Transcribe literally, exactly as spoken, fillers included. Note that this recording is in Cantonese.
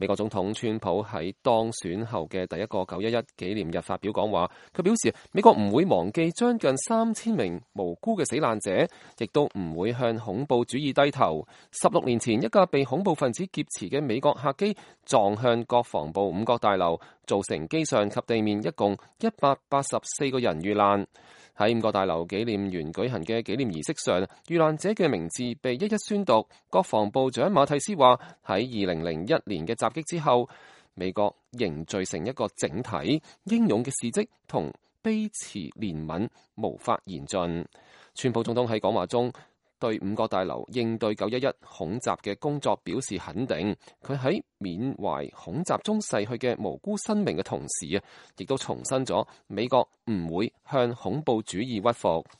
美國總統川普喺當選後嘅第一個九一一紀念日發表講話，佢表示美國唔會忘記將近三千名無辜嘅死難者，亦都唔會向恐怖主義低頭。十六年前，一架被恐怖分子劫持嘅美國客機撞向國防部五角大樓，造成機上及地面一共一百八十四個人遇難。喺五角大樓紀念園舉行嘅紀念儀式上，遇難者嘅名字被一一宣讀。國防部長馬蒂斯話：喺二零零一年嘅襲擊之後，美國凝聚成一個整體，英勇嘅事蹟同悲慈憐憫無法言盡。川普總統喺講話中對五角大樓應對九一一恐襲嘅工作表示肯定。佢喺緬懷恐襲中逝去嘅無辜生命嘅同時啊，亦都重申咗美國唔會向恐怖主義屈服。